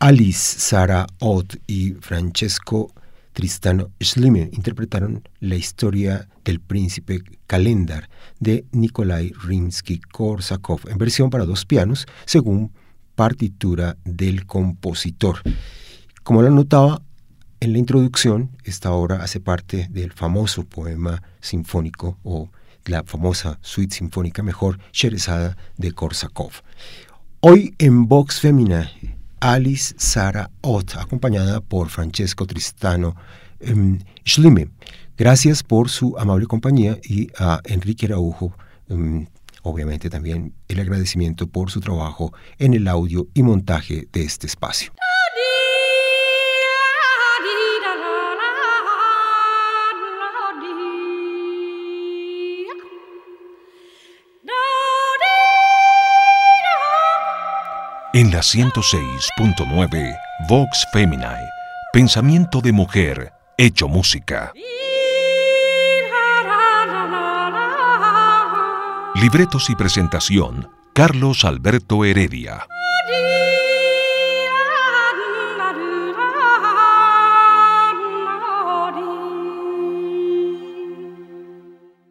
Alice Sara Ott y Francesco Tristano Schliemann interpretaron la historia del príncipe Calendar de Nikolai Rimsky-Korsakov en versión para 2 pianos, según partitura del compositor. Como lo anotaba en la introducción, esta obra hace parte del famoso poema sinfónico, o la famosa suite sinfónica mejor, Sherezada de Korsakov. Hoy en Vox Femina, Alice Sara Ott, acompañada por Francesco Tristano Schliemann. Gracias por su amable compañía, y a Enrique Araujo, obviamente también el agradecimiento por su trabajo en el audio y montaje de este espacio. En la 106.9 Vox Feminae, pensamiento de mujer hecho música. Libretos y presentación, Carlos Alberto Heredia.